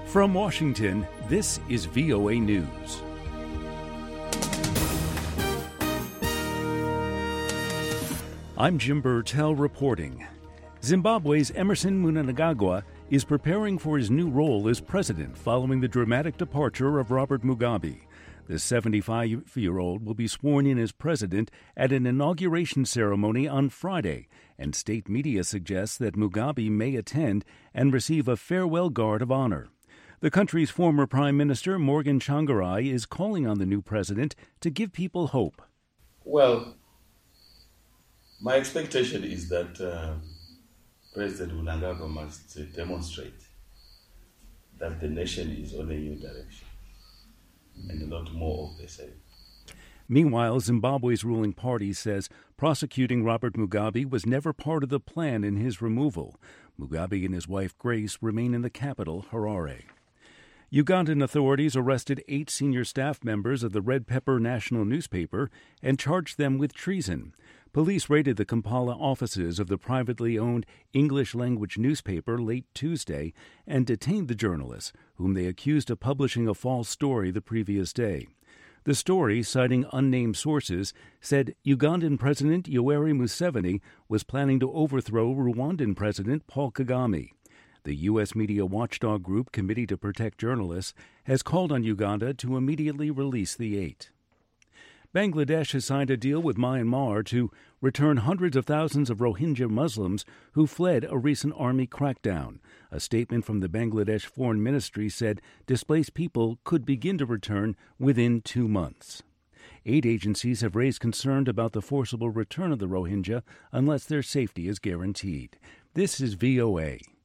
From Washington, this is VOA News. I'm Jim Burtell reporting. Zimbabwe's Emmerson Mnangagwa is preparing for his new role as president following the dramatic departure of Robert Mugabe. The 75-year-old will be sworn in as president at an inauguration ceremony on Friday, and state media suggests that Mugabe may attend and receive a farewell guard of honor. The country's former Prime Minister, Morgan Tsvangirai, is calling on the new president to give people hope. Well, my expectation is that President Mnangagwa must demonstrate that the nation is on a new direction and not more of the same. Meanwhile, Zimbabwe's ruling party says prosecuting Robert Mugabe was never part of the plan in his removal. Mugabe and his wife Grace remain in the capital, Harare. Ugandan authorities arrested 8 senior staff members of the Red Pepper National newspaper and charged them with treason. Police raided the Kampala offices of the privately owned English-language newspaper late Tuesday and detained the journalists, whom they accused of publishing a false story the previous day. The story, citing unnamed sources, said Ugandan President Yoweri Museveni was planning to overthrow Rwandan President Paul Kagame. The U.S. media watchdog group Committee to Protect Journalists has called on Uganda to immediately release the 8. Bangladesh has signed a deal with Myanmar to return hundreds of thousands of Rohingya Muslims who fled a recent army crackdown. A statement from the Bangladesh Foreign Ministry said displaced people could begin to return within 2 months. Aid agencies have raised concern about the forcible return of the Rohingya unless their safety is guaranteed. This is VOA.